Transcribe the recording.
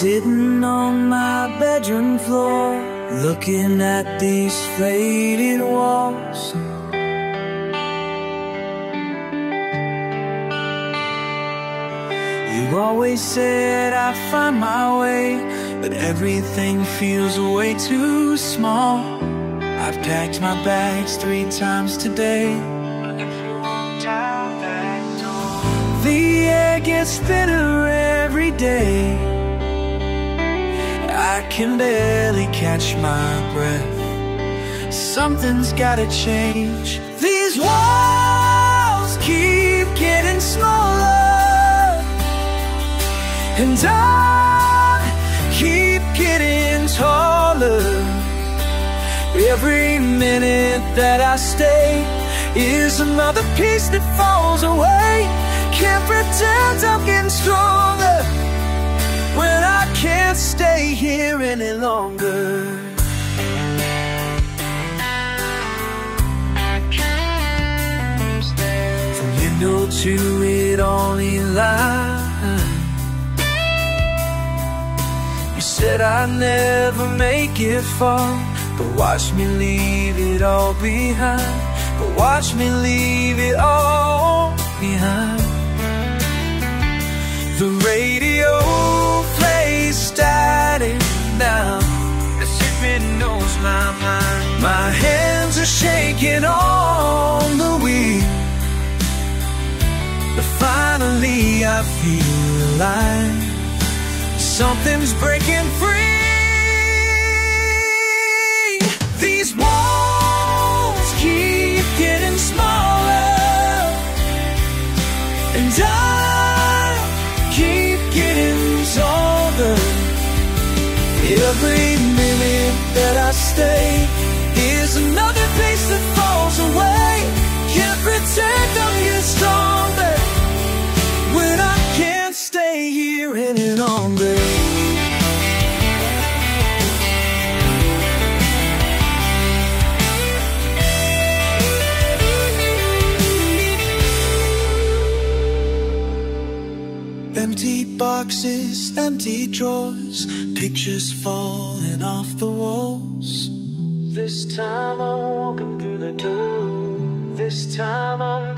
Sitting on my bedroom floor, looking at these faded walls. You always said I'd find my way, but everything feels way too small. I've packed my bags 3 times today, but if you walked out that door, the air gets thinner every day. I can barely catch my breath. Something's gotta change. These walls keep getting smaller, and I keep getting taller. Every minute that I stay is another piece that falls away. Can't pretend I'm getting stronger when I can't stay here any longer. From window to it only line, you said I'd never make it far, but watch me leave it all behind. But watch me leave it all behind. The radio plays static now, as if it knows my mind. My hands are shaking on the wheel, but finally I feel alive. Something's breaking free. These walls keep getting smaller, and I keep getting taller. Every minute that I stay is another piece that falls away. Can't pretend I'm getting stronger when I can't stay here any longer. Empty boxes, empty drawers, pictures falling off the walls. This time I'm walking through the door. This time I'm